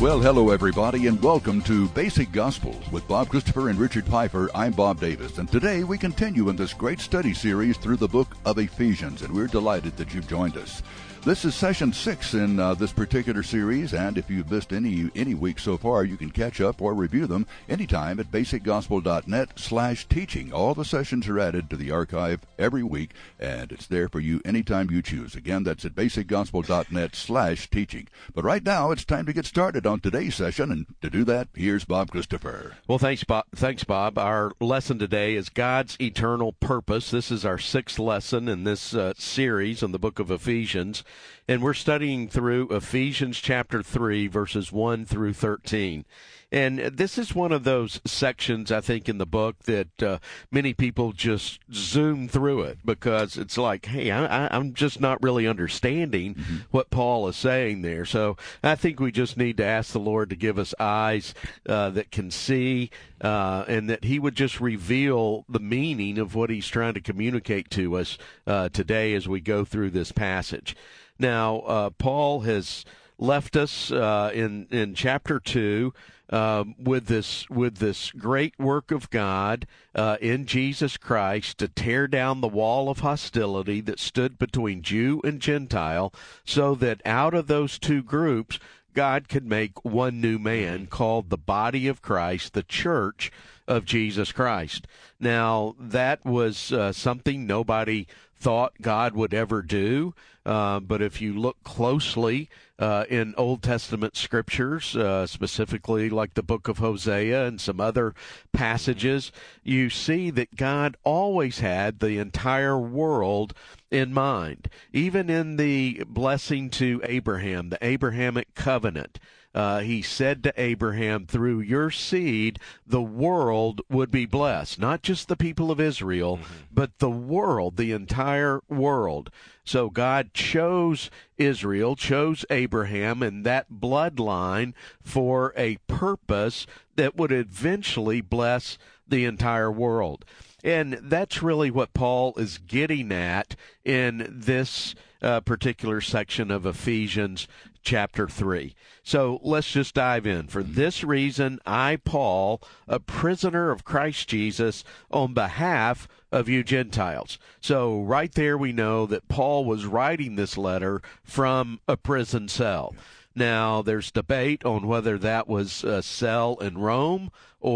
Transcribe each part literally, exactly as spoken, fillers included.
Well, hello, everybody, and welcome to Basic Gospel with Bob Christopher and Richard Pfeiffer. I'm Bob Davis, and today we continue in this great study series through the book of Ephesians, and we're delighted that you've joined us. This is session six in uh, this particular series, and if you've missed any any week so far, you can catch up or review them anytime at basicgospel.net slash teaching. All the sessions are added to the archive every week, and it's there for you anytime you choose. Again, that's at basicgospel.net slash teaching. But right now, it's time to get started on today's session, and to do that, here's Bob Christopher. Well, thanks, Bob. Thanks, Bob. Our lesson today is God's eternal purpose. This is our sixth lesson in this uh, series on the book of Ephesians. And we're studying through Ephesians chapter three, verses one through thirteen. And this is one of those sections, I think, in the book that uh, many people just zoom through it because it's like, hey, I, I'm just not really understanding mm-hmm. what Paul is saying there. So I think we just need to ask the Lord to give us eyes uh, that can see uh, and that he would just reveal the meaning of what he's trying to communicate to us uh, today as we go through this passage. Now, uh, Paul has left us uh, in in chapter two uh, with this with this great work of God uh, in Jesus Christ to tear down the wall of hostility that stood between Jew and Gentile, so that out of those two groups, God could make one new man called the body of Christ, the church of Jesus Christ. Now, that was uh, something nobody thought God would ever do. Uh, but if you look closely uh, in Old Testament scriptures, uh, specifically like the book of Hosea and some other passages, you see that God always had the entire world in mind. Even in the blessing to Abraham, the Abrahamic covenant, Uh, he said to Abraham, through your seed, the world would be blessed. Not just the people of Israel, mm-hmm. but the world, the entire world. So God chose Israel, chose Abraham and that bloodline for a purpose that would eventually bless the entire world. And that's really what Paul is getting at in this uh, particular section of Ephesians chapter three. So let's just dive in. For this reason, I, Paul, a prisoner of Christ Jesus, on behalf of you Gentiles. So right there we know that Paul was writing this letter from a prison cell. Now, there's debate on whether that was a cell in Rome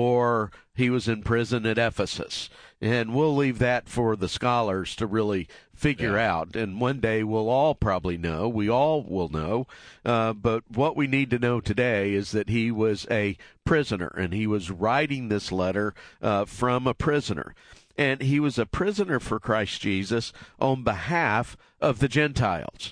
or he was in prison at Ephesus. And we'll leave that for the scholars to really figure yeah. out. And one day we'll all probably know. We all will know. Uh, but what we need to know today is that he was a prisoner, and he was writing this letter uh, from a prisoner. And he was a prisoner for Christ Jesus on behalf of the Gentiles.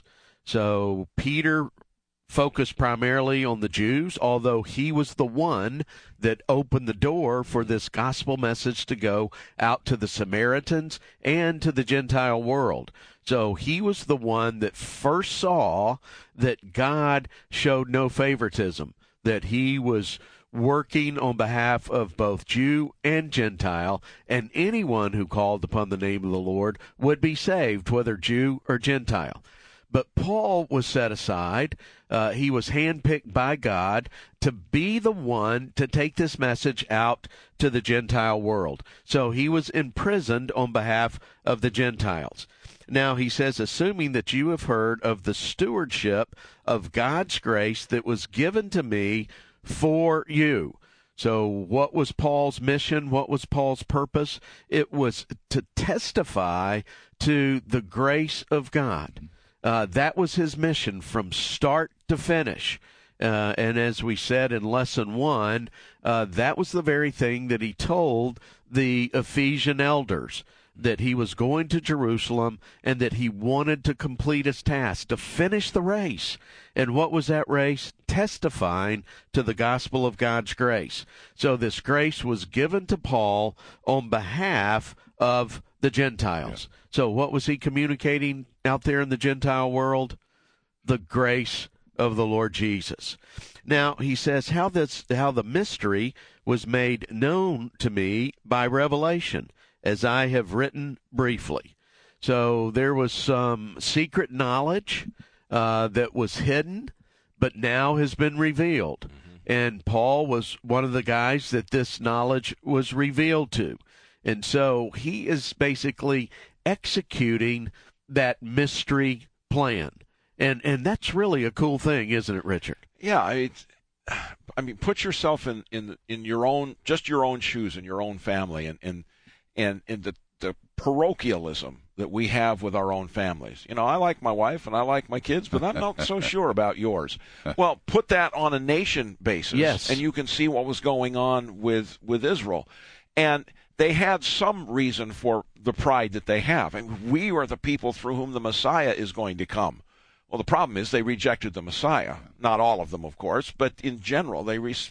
So Peter focused primarily on the Jews, although he was the one that opened the door for this gospel message to go out to the Samaritans and to the Gentile world. So he was the one that first saw that God showed no favoritism, that he was working on behalf of both Jew and Gentile, and anyone who called upon the name of the Lord would be saved, whether Jew or Gentile. But Paul was set aside. Uh, he was handpicked by God to be the one to take this message out to the Gentile world. So he was imprisoned on behalf of the Gentiles. Now he says, assuming that you have heard of the stewardship of God's grace that was given to me for you. So what was Paul's mission? What was Paul's purpose? It was to testify to the grace of God. Uh, that was his mission from start to finish. Uh, and as we said in lesson one, uh, that was the very thing that he told the Ephesian elders, that he was going to Jerusalem and that he wanted to complete his task, to finish the race. And what was that race? Testifying to the gospel of God's grace. So this grace was given to Paul on behalf of the Gentiles. Yeah. So what was he communicating out there in the Gentile world? The grace of the Lord Jesus. Now, he says how this, how the mystery was made known to me by revelation, as I have written briefly. So there was some secret knowledge uh, that was hidden, but now has been revealed. Mm-hmm. And Paul was one of the guys that this knowledge was revealed to. And so he is basically executing that mystery plan. And and that's really a cool thing, isn't it, Richard? Yeah, it's, I mean, put yourself in, in in your own, just your own shoes in your own family, and and and, and the, the parochialism that we have with our own families. You know, I like my wife and I like my kids, but I'm not so sure about yours. Well, put that on a nation basis, yes, and you can see what was going on with with Israel. And they had some reason for the pride that they have. And we are the people through whom the Messiah is going to come. Well, the problem is they rejected the Messiah. Not all of them, of course, but in general, they res-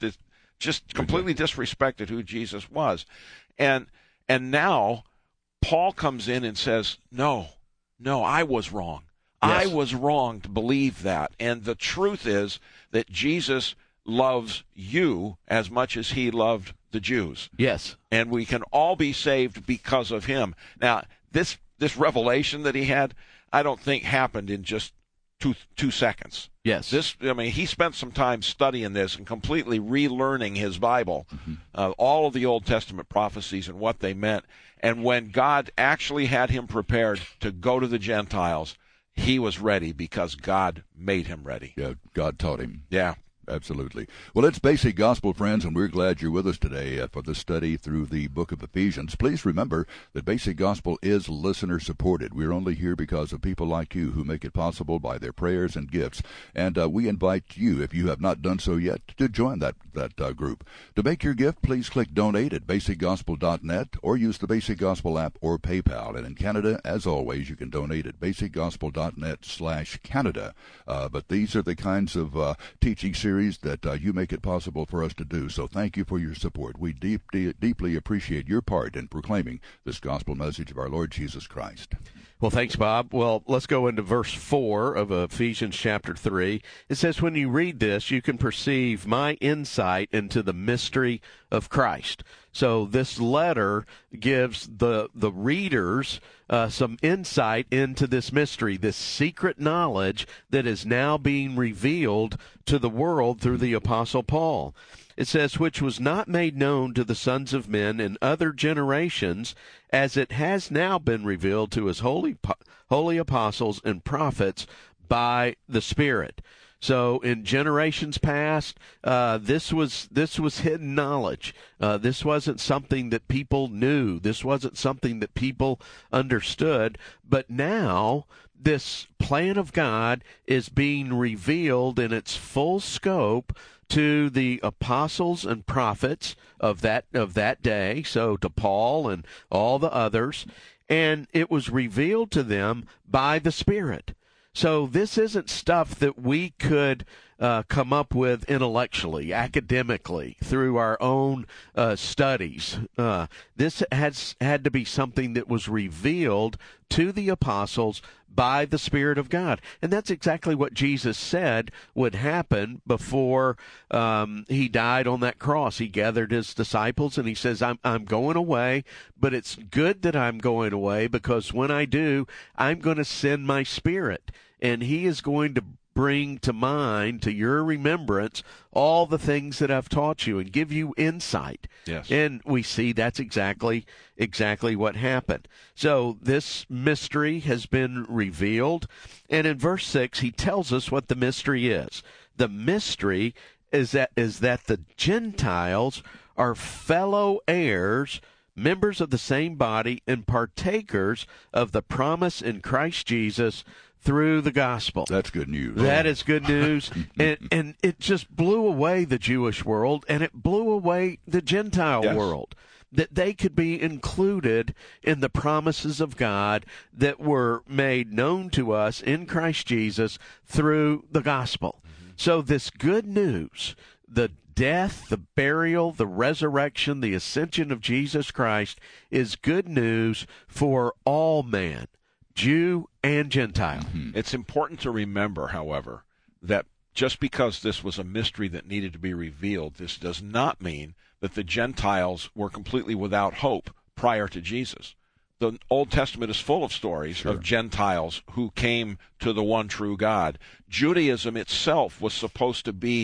just completely disrespected who Jesus was. And and now Paul comes in and says, no, no, I was wrong. Yes. I was wrong to believe that. And the truth is that Jesus loves you as much as he loved the Jews. Yes. And we can all be saved because of him. Now, this this revelation that he had, I don't think happened in just two two seconds. Yes. This, I mean, he spent some time studying this and completely relearning his Bible, mm-hmm. uh, all of the Old Testament prophecies and what they meant. And when God actually had him prepared to go to the Gentiles, he was ready because God made him ready. Yeah, God taught him. Yeah. Absolutely. Well, it's Basic Gospel, friends, and we're glad you're with us today uh, for the study through the book of Ephesians. Please remember that Basic Gospel is listener-supported. We're only here because of people like you who make it possible by their prayers and gifts. And uh, we invite you, if you have not done so yet, to join that, that uh, group. To make your gift, please click Donate at basic gospel dot net or use the Basic Gospel app or PayPal. And in Canada, as always, you can donate at basic gospel dot net slash Canada. Uh, but these are the kinds of uh, teaching series that uh, you make it possible for us to do. So thank you for your support. We deep, de- deeply appreciate your part in proclaiming this gospel message of our Lord Jesus Christ. Well, thanks, Bob. Well, let's go into verse four of Ephesians chapter three. It says, when you read this, you can perceive my insight into the mystery of Christ. So this letter gives the the readers uh, some insight into this mystery, this secret knowledge that is now being revealed to the world through the Apostle Paul. It says, which was not made known to the sons of men in other generations, as it has now been revealed to his holy holy apostles and prophets by the Spirit. So in generations past, uh, this was this was hidden knowledge. Uh, this wasn't something that people knew. This wasn't something that people understood. But now this plan of God is being revealed in its full scope to the apostles and prophets of that of that day, so to Paul and all the others, and it was revealed to them by the Spirit. So this isn't stuff that we could uh, come up with intellectually, academically, through our own uh, studies. Uh, this has had to be something that was revealed to the apostles by the Spirit of God. And that's exactly what Jesus said would happen before um, he died on that cross. He gathered his disciples and he says, I'm, I'm going away, but it's good that I'm going away, because when I do, I'm going to send my Spirit, and he is going to bring to mind, to your remembrance, all the things that I've taught you and give you insight. Yes. And we see that's exactly exactly what happened. So this mystery has been revealed. And in verse six, he tells us what the mystery is. The mystery is that is that the Gentiles are fellow heirs, members of the same body, and partakers of the promise in Christ Jesus through the gospel. That's good news. That is good news. and, and it just blew away the Jewish world, and it blew away the Gentile yes. world, that they could be included in the promises of God that were made known to us in Christ Jesus through the gospel. Mm-hmm. So this good news, the death, the burial, the resurrection, the ascension of Jesus Christ, is good news for all man, Jew and Gentile. Mm-hmm. It's important to remember, however, that just because this was a mystery that needed to be revealed, this does not mean that the Gentiles were completely without hope prior to Jesus. The Old Testament is full of stories sure. of Gentiles who came to the one true God. Judaism itself was supposed to be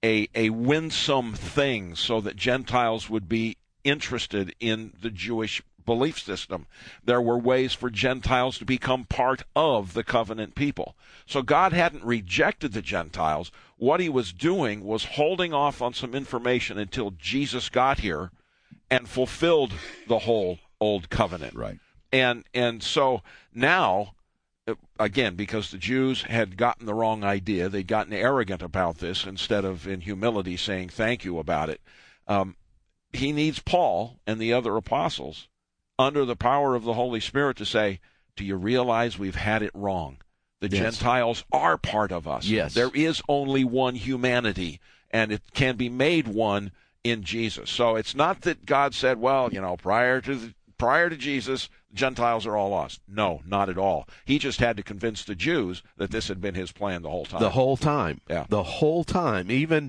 a, a winsome thing so that Gentiles would be interested in the Jewish belief system. There were ways for Gentiles to become part of the covenant people. So God hadn't rejected the Gentiles. What he was doing was holding off on some information until Jesus got here and fulfilled the whole old covenant. Right. And and so now, again, because the Jews had gotten the wrong idea, they'd gotten arrogant about this instead of in humility saying thank you about it, um, he needs Paul and the other apostles under the power of the Holy Spirit to say, do you realize we've had it wrong? The yes. Gentiles are part of us. Yes. There is only one humanity, and it can be made one in Jesus. So it's not that God said, well, you know, prior to the, prior to Jesus, Gentiles are all lost. No, not at all. He just had to convince the Jews that this had been his plan the whole time. The whole time. Yeah. The whole time, even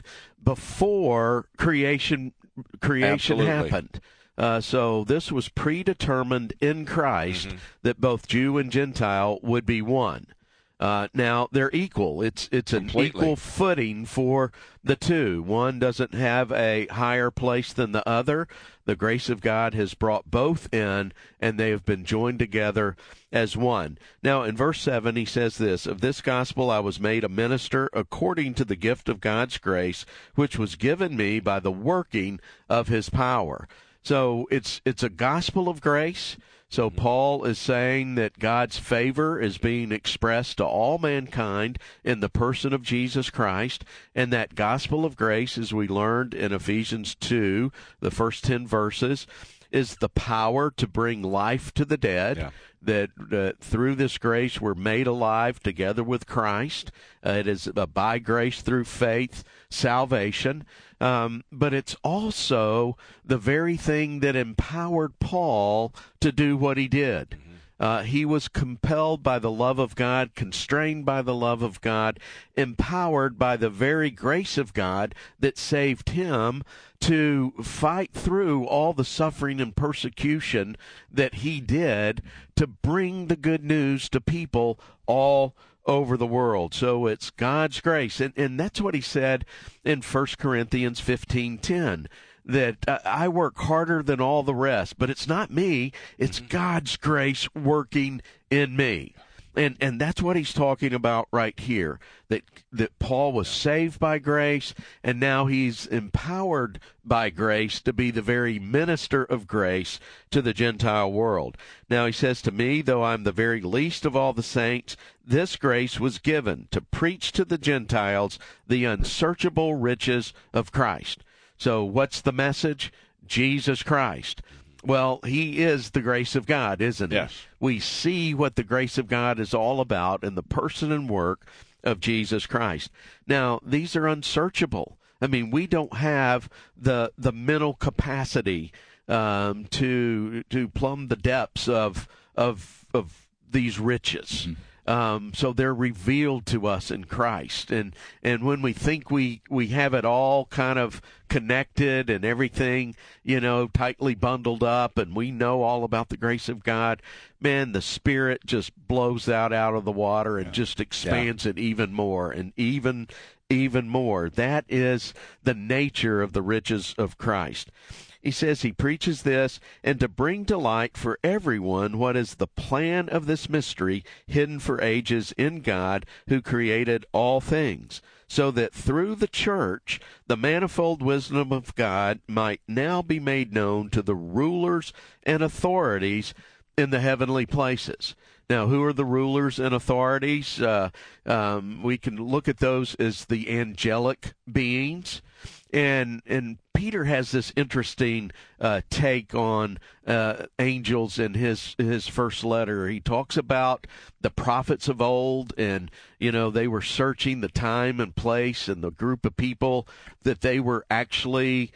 before creation creation Absolutely. happened. Uh, so this was predetermined in Christ mm-hmm. that both Jew and Gentile would be one. Uh, now they're equal. It's it's an Completely. equal footing for the two. One doesn't have a higher place than the other. The grace of God has brought both in, and they have been joined together as one. Now in verse seven he says this, of this gospel I was made a minister according to the gift of God's grace, which was given me by the working of his power. So it's it's a gospel of grace. So Paul is saying that God's favor is being expressed to all mankind in the person of Jesus Christ, and that gospel of grace, as we learned in Ephesians two, the first ten verses, is the power to bring life to the dead, yeah. that uh, through this grace we're made alive together with Christ. Uh, it is uh, by grace through faith, salvation. Um, but it's also the very thing that empowered Paul to do what he did. Mm-hmm. Uh, he was compelled by the love of God, constrained by the love of God, empowered by the very grace of God that saved him to fight through all the suffering and persecution that he did to bring the good news to people all over the world. So it's God's grace. And, and that's what he said in First Corinthians fifteen ten, that uh, I work harder than all the rest, but it's not me. It's mm-hmm. God's grace working in me. And and that's what he's talking about right here, that that Paul was saved by grace, and now he's empowered by grace to be the very minister of grace to the Gentile world. Now he says to me, though I'm the very least of all the saints, this grace was given to preach to the Gentiles the unsearchable riches of Christ. So what's the message? Jesus Christ. Well, he is the grace of God, isn't he? Yes. We see what the grace of God is all about in the person and work of Jesus Christ. Now, these are unsearchable. I mean, we don't have the the mental capacity um, to to plumb the depths of of of these riches. Mm-hmm. Um, so they're revealed to us in Christ. And, and when we think we, we have it all kind of connected and everything, you know, tightly bundled up, and we know all about the grace of God, man, the Spirit just blows that out of the water and yeah. just expands yeah. it even more and even, even more. That is the nature of the riches of Christ. He says he preaches this, and to bring to light for everyone what is the plan of this mystery hidden for ages in God who created all things, so that through the church the manifold wisdom of God might now be made known to the rulers and authorities in the heavenly places. Now, who are the rulers and authorities? Uh, um, we can look at those as the angelic beings. And and Peter has this interesting uh, take on uh, angels in his his first letter. He talks about the prophets of old, and you know they were searching the time and place and the group of people that they were actually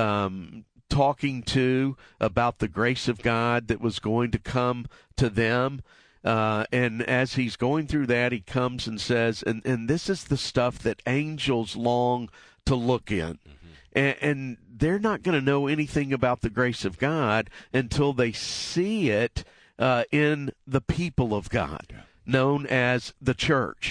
um, talking to about the grace of God that was going to come to them. Uh, and as he's going through that, he comes and says, and, and this is the stuff that angels long to look in. Mm-hmm. And, and they're not going to know anything about the grace of God until they see it uh, in the people of God, yeah. known as the church. Yeah.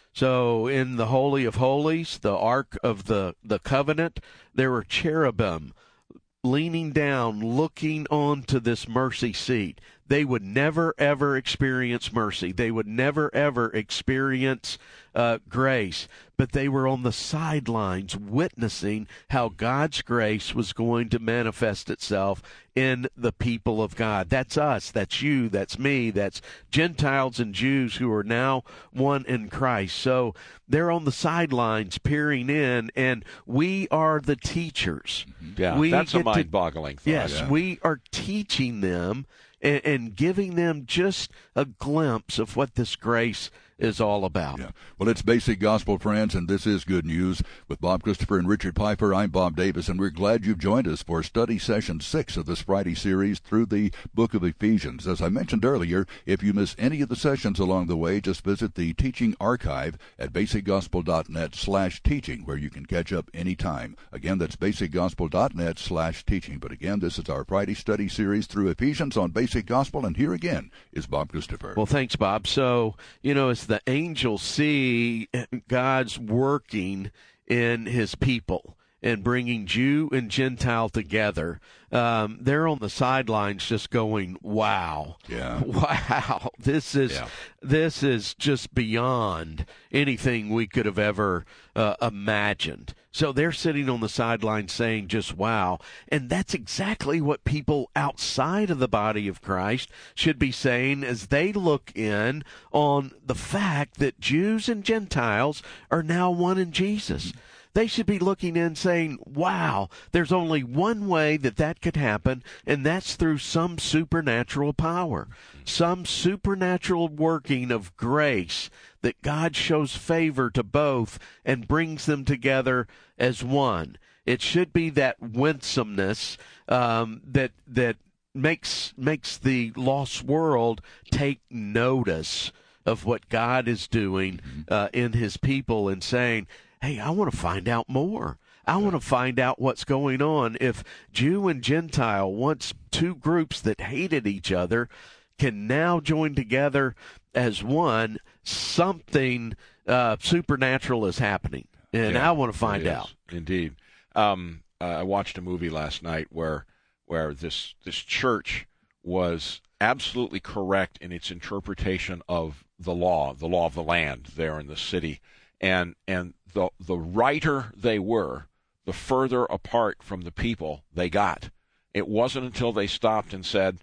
So in the Holy of Holies, the Ark of the, the Covenant, there were cherubim leaning down, looking onto this mercy seat. They would never, ever experience mercy. They would never, ever experience uh, grace. But they were on the sidelines witnessing how God's grace was going to manifest itself in the people of God. That's us. That's you. That's me. That's Gentiles and Jews who are now one in Christ. So they're on the sidelines peering in, and we are the teachers. Yeah, we that's a get to- mind-boggling thought. Yes, Yeah. we are teaching them and, and giving them just a glimpse of what this grace is all about. Yeah. Well, it's Basic Gospel, friends, and this is Good News. With Bob Christopher and Richard Piper, I'm Bob Davis, and we're glad you've joined us for study session six of this Friday series through the book of Ephesians. As I mentioned earlier, if you miss any of the sessions along the way, just visit the teaching archive at basicgospel.net slash teaching, where you can catch up anytime. Again, that's basicgospel.net slash teaching. But again, this is our Friday study series through Ephesians on Basic Gospel, and here again is Bob Christopher. Well, thanks, Bob. So, you know, as the angels see God's working in his people and bringing Jew and Gentile together, um, they're on the sidelines just going, wow. Yeah. Wow. This is Yeah. this is just beyond anything we could have ever uh, imagined. So they're sitting on the sidelines saying just wow. And that's exactly what people outside of the body of Christ should be saying as they look in on the fact that Jews and Gentiles are now one in Jesus. They should be looking in saying, wow, there's only one way that that could happen, and that's through some supernatural power, some supernatural working of grace that God shows favor to both and brings them together as one. It should be that winsomeness um, that that makes makes the lost world take notice of what God is doing uh, in his people and saying, hey, I want to find out more. I want to find out what's going on. If Jew and Gentile, once two groups that hated each other, can now join together as one, something uh, supernatural is happening. And Yeah, I want to find it is. out. Indeed. Um, uh, I watched a movie last night where where this this church was absolutely correct in its interpretation of the law, the law of the land there in the city. And and the the righter they were, the further apart from the people they got. It wasn't until they stopped and said,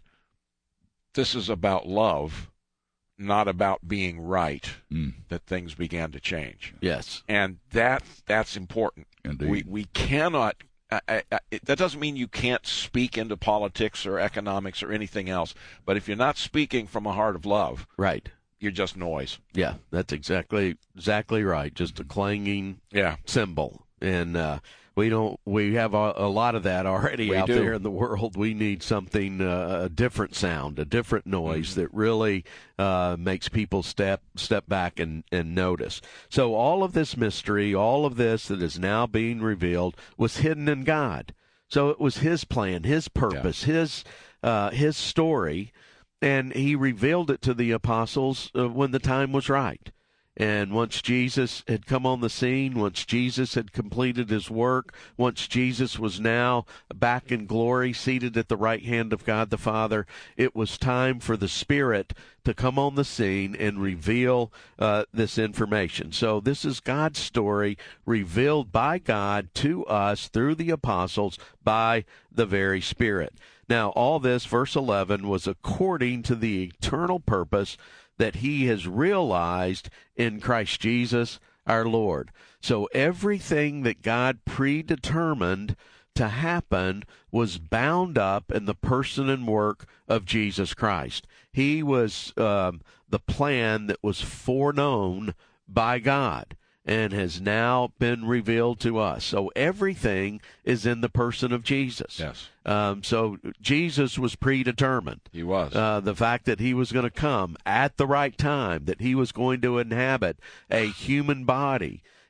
this is about love, not about being right, Mm. that things began to change. Yes. And that that's important. Indeed. We we cannot. I, I, I, it, that doesn't mean you can't speak into politics or economics or anything else. But if you're not speaking from a heart of love, Right. you're just noise. Yeah, that's exactly exactly right. Just a clanging Yeah. symbol. And uh, we don't. We have a, a lot of that already We out do. there in the world. We need something, uh, a different sound, a different noise Mm-hmm. that really uh, makes people step step back and, and notice. So all of this mystery, all of this that is now being revealed, was hidden in God. So it was His plan, His purpose, His uh, His story, and He revealed it to the apostles uh, when the time was right. And once Jesus had come on the scene, once Jesus had completed his work, once Jesus was now back in glory, seated at the right hand of God the Father, it was time for the Spirit to come on the scene and reveal uh, this information. So this is God's story revealed by God to us through the apostles by the very Spirit. Now, all this, verse eleven, was according to the eternal purpose that he has realized in Christ Jesus our Lord. So everything that God predetermined to happen was bound up in the person and work of Jesus Christ. He was um, the plan that was foreknown by God and has now been revealed to us. So everything is in the person of Jesus. Yes. Um, so Jesus was predetermined. He was. Uh, the fact that he was going to come at the right time, that he was going to inhabit a human body,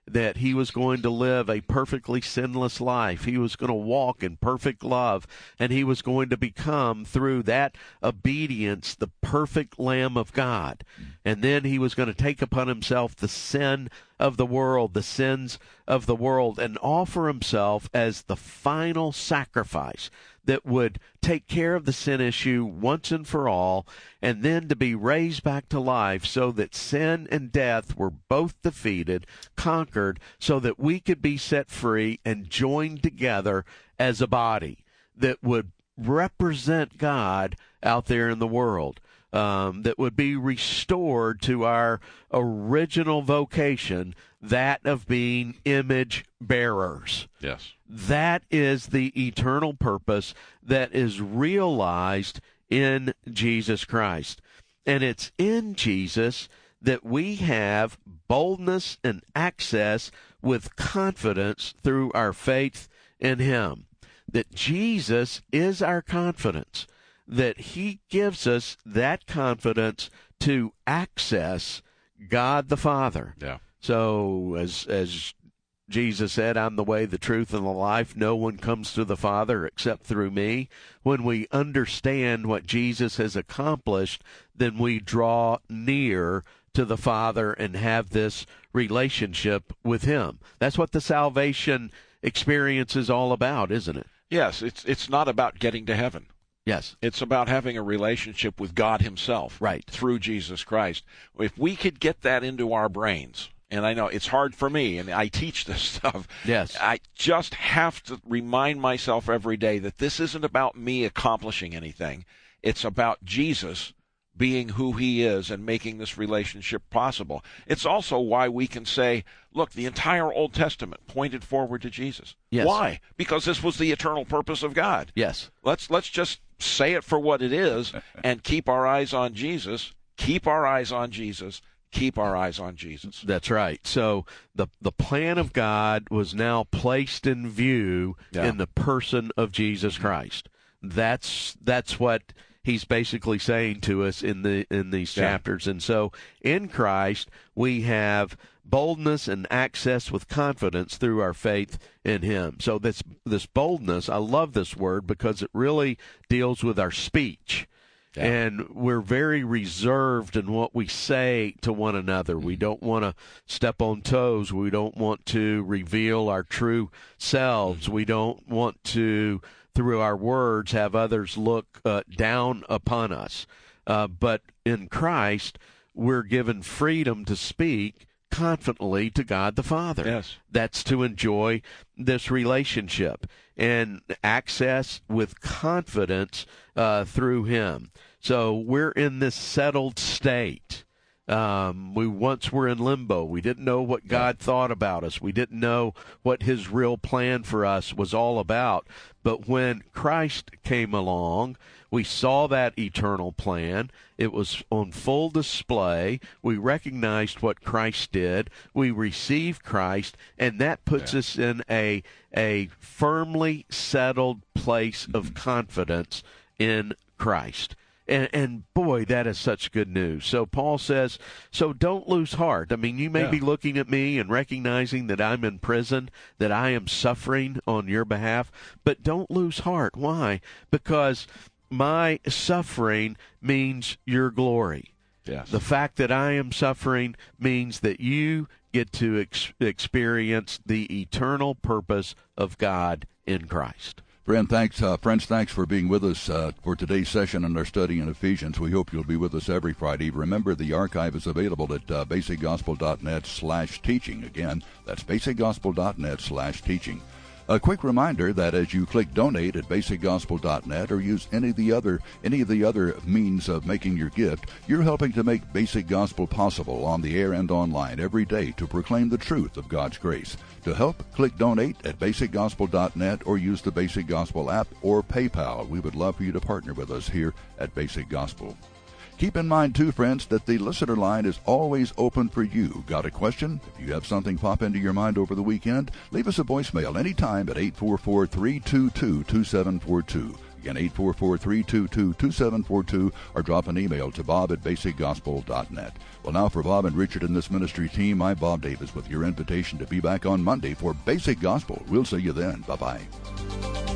that he was going to live a perfectly sinless life. He was going to walk in perfect love, and he was going to become, through that obedience, the perfect Lamb of God. And then he was going to take upon himself the sin of the world, the sins of the world, and offer himself as the final sacrifice that would take care of the sin issue once and for all, and then to be raised back to life so that sin and death were both defeated, conquered, so that we could be set free and joined together as a body that would represent God out there in the world, um, that would be restored to our original vocation, that of being image bearers. Yes. That is the eternal purpose that is realized in Jesus Christ. And it's in Jesus that we have boldness and access with confidence through our faith in him. That Jesus is our confidence, that he gives us that confidence to access God the Father. Yeah. So as as Jesus said, I'm the way, the truth, and the life. No one comes to the Father except through me. When we understand what Jesus has accomplished, then we draw near to the Father and have this relationship with him. That's what the salvation experience is all about, isn't it? Yes, it's it's not about getting to heaven. Yes. It's about having a relationship with God himself. Right. Through Jesus Christ. If we could get that into our brains, and I know it's hard for me, and I teach this stuff. Yes. I just have to remind myself every day that this isn't about me accomplishing anything. It's about Jesus being who he is and making this relationship possible. It's also why we can say, look, the entire Old Testament pointed forward to Jesus. Yes. Why? Because this was the eternal purpose of God. Yes. Let's let's just say it for what it is and keep our eyes on Jesus. Keep our eyes on Jesus. Keep our eyes on Jesus. That's right. So the the plan of God was now placed in view Yeah. in the person of Jesus Christ. That's that's what he's basically saying to us in the in these Yeah. chapters. And so in Christ we have boldness and access with confidence through our faith in him. So this this boldness, I love this word because it really deals with our speech. Yeah. And we're very reserved in what we say to one another. We don't want to step on toes. We don't want to reveal our true selves. We don't want to, through our words, have others look uh, down upon us. Uh, but in Christ, we're given freedom to speak confidently to God the Father. Yes. That's to enjoy this relationship and access with confidence uh, through him. So we're in this settled state. Um, we once were in limbo. We didn't know what God thought about us. We didn't know what his real plan for us was all about. But when Christ came along, we saw that eternal plan. It was on full display. We recognized what Christ did. We received Christ, and that puts Yeah. us in a a firmly settled place of confidence in Christ. And, and boy, that is such good news. So Paul says, so don't lose heart. I mean, you may Yeah. be looking at me and recognizing that I'm in prison, that I am suffering on your behalf, but don't lose heart. Why? Because my suffering means your glory. Yes. The fact that I am suffering means that you get to ex- experience the eternal purpose of God in Christ. Friend, thanks, uh, friends, thanks for being with us uh, for today's session in our study in Ephesians. We hope you'll be with us every Friday. Remember, the archive is available at uh, basicgospel.net slash teaching. Again, that's basicgospel.net slash teaching. A quick reminder that as you click donate at basic gospel dot net or use any of the other any of the other means of making your gift, you're helping to make Basic Gospel possible on the air and online every day to proclaim the truth of God's grace. To help, click donate at basic gospel dot net or use the Basic Gospel app or PayPal. We would love for you to partner with us here at Basic Gospel. Keep in mind, too, friends, that the listener line is always open for you. Got a question? If you have something pop into your mind over the weekend, leave us a voicemail anytime at eight four four, three two two, two seven four two. Again, eight four four, three two two, two seven four two, or drop an email to bob at basic gospel dot net. Well, now for Bob and Richard and this ministry team, I'm Bob Davis with your invitation to be back on Monday for Basic Gospel. We'll see you then. Bye-bye.